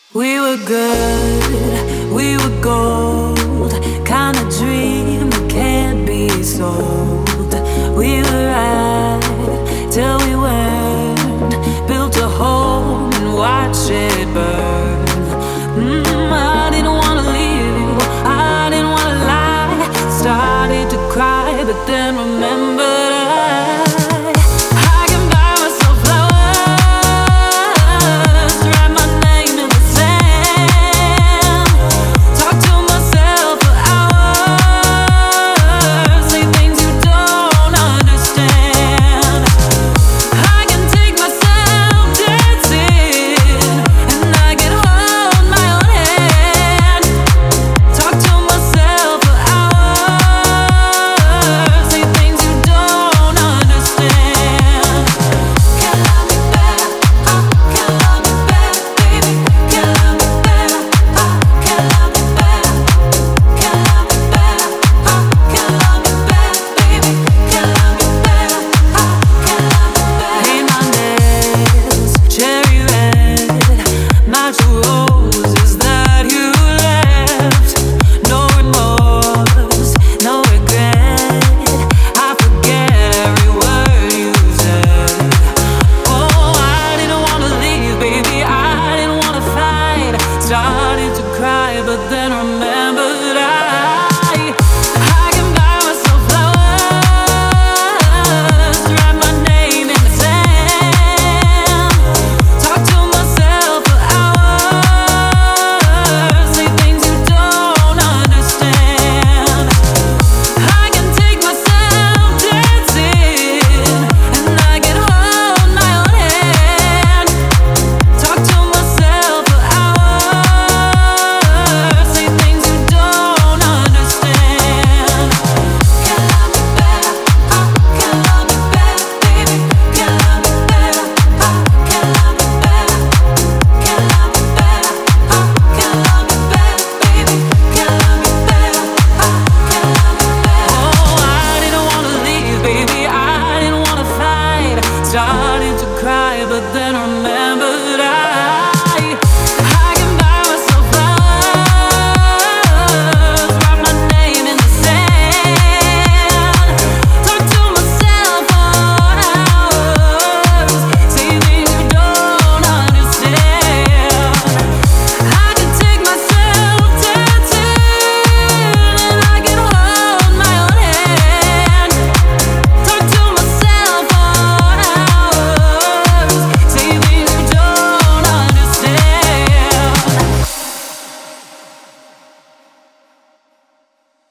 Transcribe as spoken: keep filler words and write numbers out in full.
We were good, we were gold, kind of dream that can't be sold. We were right till we weren't, built a home and watched it burn. Mm, I didn't wanna leave you, I didn't wanna lie. Started to cry, but then remembered I started to cry, but then remember